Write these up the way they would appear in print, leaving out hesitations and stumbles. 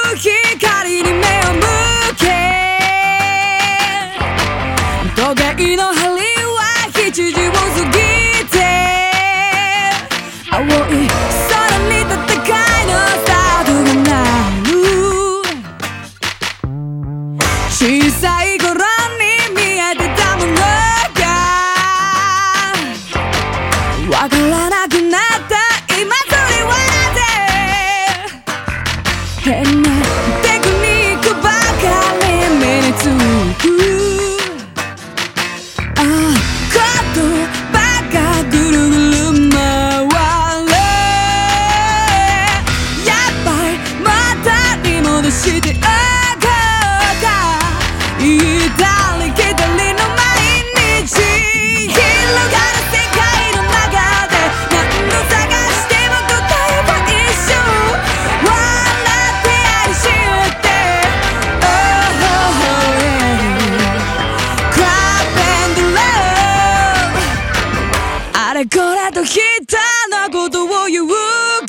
光に目を向け、時計の針は7時を過ぎて、青い空に戦いのスタートが鳴る。小さい頃に見えてたものがわからなくなった今、それは変なテクニックばかり目につく。ああ、言葉がぐるぐる回れ、やっぱり元に戻してあげた。行ったり来たりの毎日、広がる世界の中で何度探しても答えは一緒。あれこれとひたなことを言うか、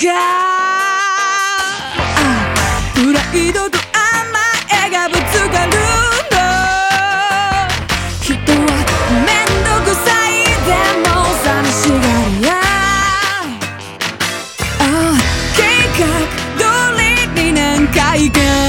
プライドと甘えがぶつかるの。人はめんどくさいでも寂しがりや、計画通りに何回か